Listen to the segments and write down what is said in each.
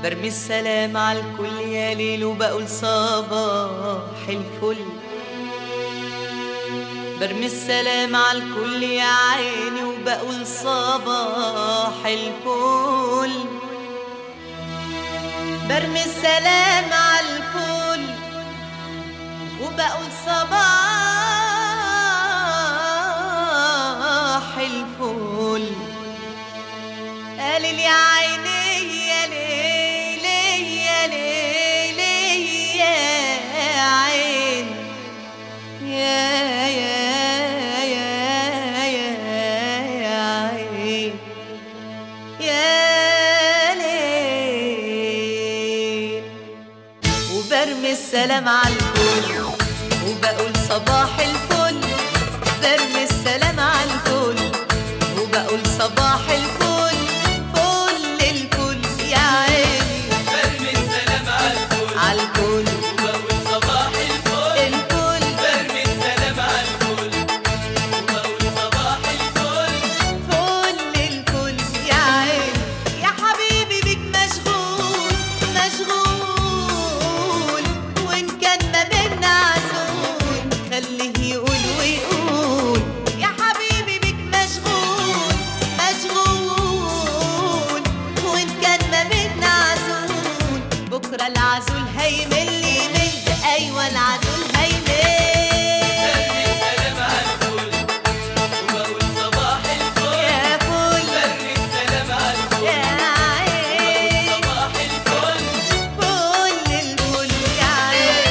برمي السلام على الكل يا ليل وبقول صباح الفل. برمي السلام على الكل يا عيني وبقول صباح الفل. برمي السلام على الكل وبقول صباح الفل. قالي يا عيني يا ليل يا ليل يا عين يا عين يا ليل. وبرمي السلام على الكل وبقول صباح الفل. برمي السلام على الكل وبقول صباح الفل. فل الفل يا عيني. برمي السلام على الكل وبقول صباح الفل. الفل برمي السلام على الكل وبقول صباح الفل. فل الفل يا عيني. يا حبيبي بيك مشغول مشغول، وإن كان ما بينا عزول خليه يقول ويقول. يا حبيبي بيك مشغول مشغول، وإن كان ما بينا عزول بكرة العزول هيمل يمل. أيوة العزول هيمل. برمي السلام على الكل وبقول صباح الفل. يا فل برمي السلام على الكل يا عين. صباح الفل. فل الفل يا عين.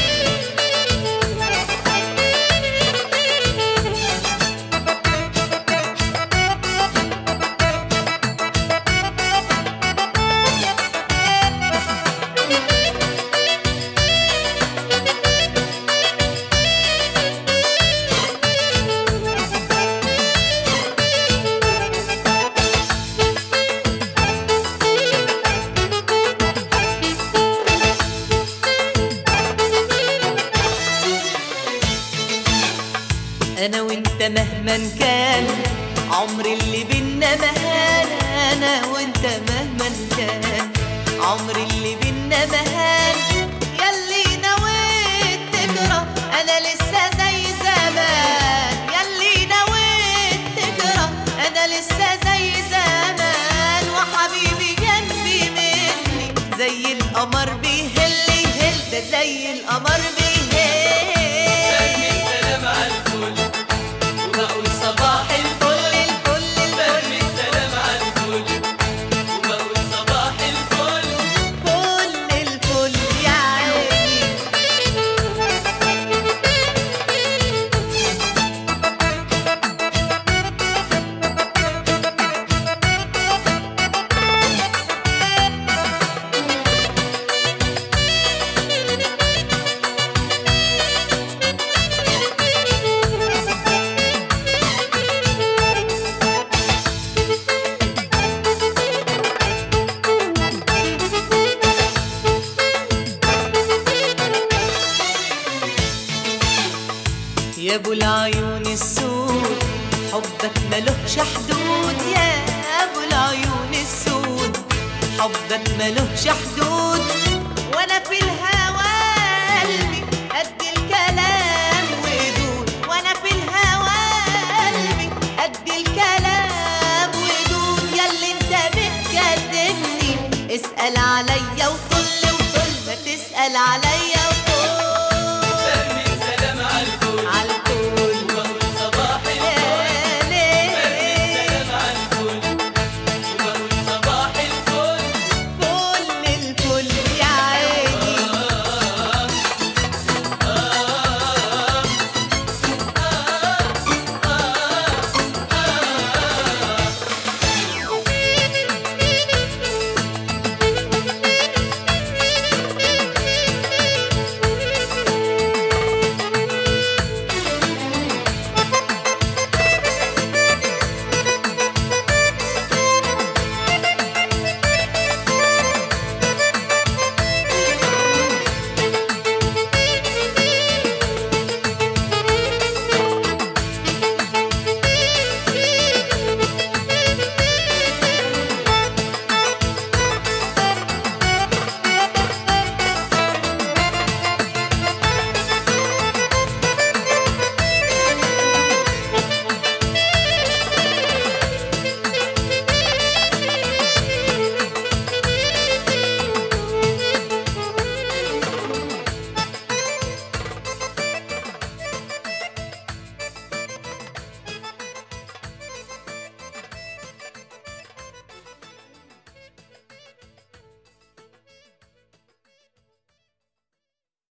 أنا وأنت مهما كان عمر اللي بينا مهان. أنا وأنت مهما كان عمر اللي بينا مهان. ياللي نويت تكره أنا لسه زي زمان. ياللي نويت تكره أنا لسه زي زمان. وحبيبي جنبي مني زي القمر بيهل يهل. ده زي القمر بيهل. برمي السلام على الكل وبقول صباح الفل. الفل برمي السلام على الكل وبقول صباح الفل. فل الفل يا عيني. يا ابو العيون السود حبك ملوش حدود. يا ابو العيون السود حبك ملوش حدود. وانا في الهوى قلبي قد الكلام ودود. وانا في الهوى قلبي قد الكلام ودود. ياللي انت بتكلمني اسأل عليا وطل وطل. ما تسأل عليا